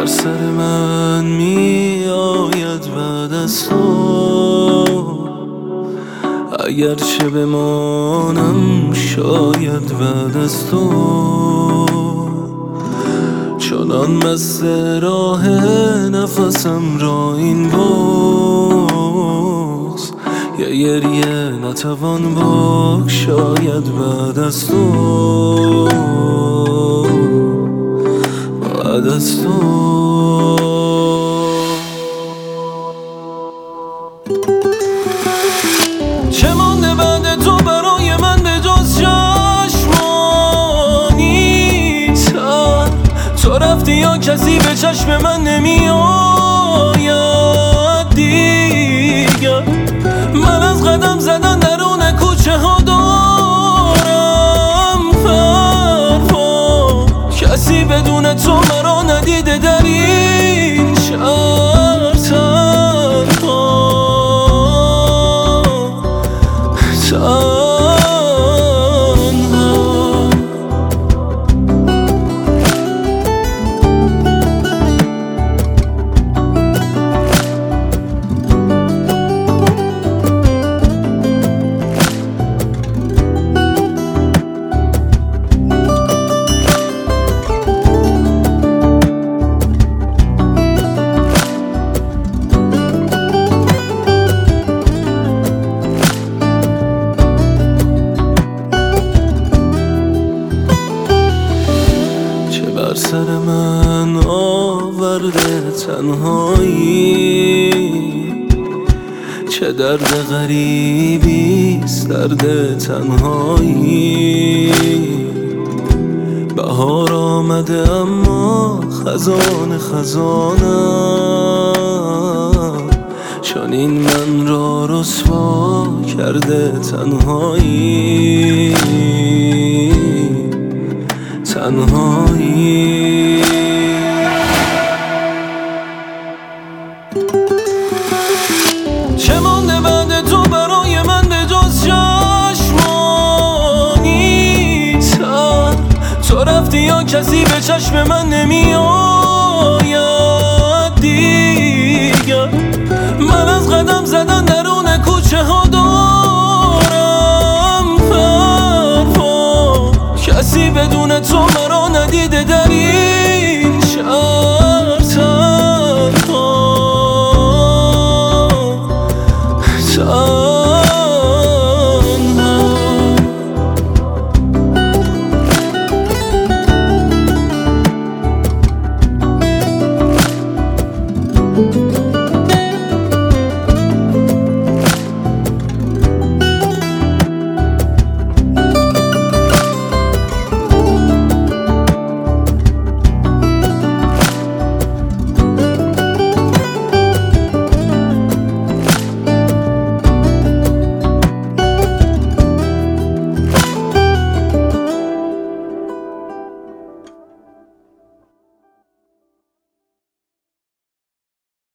بر سر من می آید بعد از تو، اگرچه بمانم شاید بعد از تو. چنان مست راه نفسم را این بغض، یه گریه نتوان بگشاید بعد از تو، بعد از تو. چه مانده بعد تو برای من به جز چشمانی تر؟ تو رفتی یا کسی به چشم من نمی آید دیگر؟ من از قدم زدن درون کوچه ها دارم پروا، کسی بدون تو مرا ندیده در این شهر تنها. بر سر من آورده تنهایی، چه درد غریبیست درد تنهایی. بهار آمده اما خزان خزانم، چنین من را رسوا کرده تنهایی، تنهایی. چه مانده بعد تو برای من به جز چشمانی تر؟ تو رفتی یا کسی به چشم من نمی آید دیگر؟ من از قدم زدن در